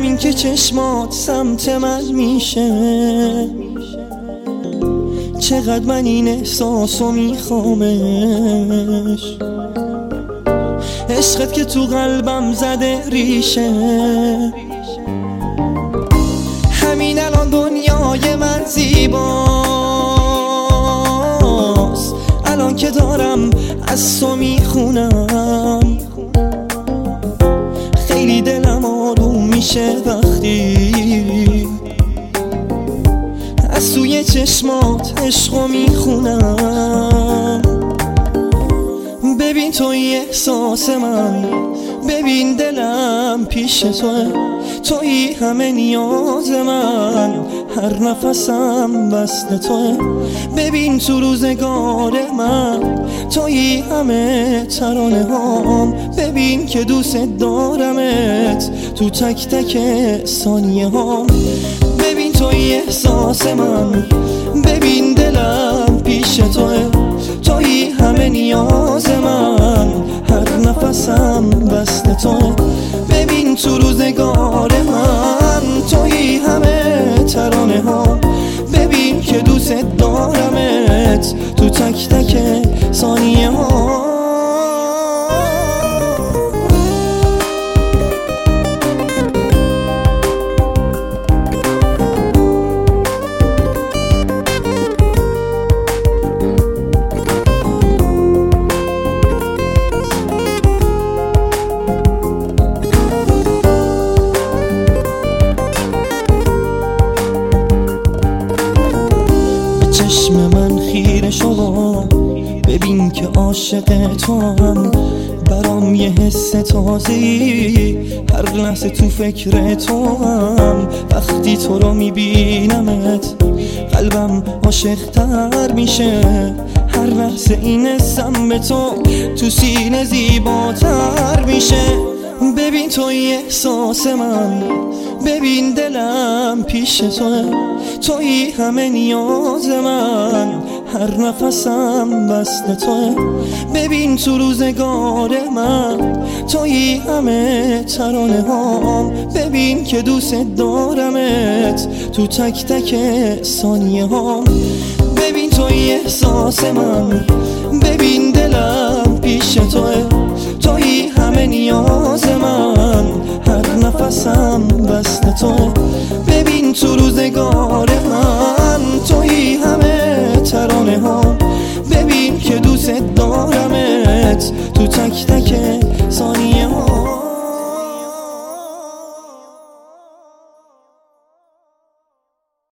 ببین که چشمات سمت من میشه، چقدر من این احساسو میخوامش. عشقت که تو قلبم زده ریشه، همین الان دنیای من زیباست، الان که دارم از تو میخونم. خیلی دلم آروم میشه وقتی از توی چشمات عشقو میخونم. ببین توی احساس من، ببین دلم پیش توه، توی همه نیاز من، هر نفسم وصل توه. ببین تو روزگار من، توی همه ترانه هام. ببین که دوست دارمت تو تک تک ثانیه هام. ببین توی احساس من، ببین دلم پیش توه، توی همه نیاز من، هر نفسم وصل توه. ببین تو روزگار من، توی همه ترانه ها. ببین که دوست دارمت تو تک تک ثانیه ها. چشم من خیره شو، ببین که عاشق تو هم. برام یه حس تازه‌ای، هر لحظه تو فکر تو هم. وقتی تو رو میبینمت قلبم عاشق‌تر میشه، هر لحظه این حسم به تو سینه زیباتر میشه. ببین توی احساس من، ببین دلم پیش توه، توی همه نیاز من، هر نفسم وصل توه. ببین تو روزگار من، توی همه ترانه هام. ببین که دوست دارمت تو تک تک ثانیه هام. ببین توی احساس من، ببین دلم پیش توه، توی همه نیاز من، هر نفسم وصل توه. ببین تو روزگار من، توی همه ترانه ها. ببین که دوست دارمت تو تک تک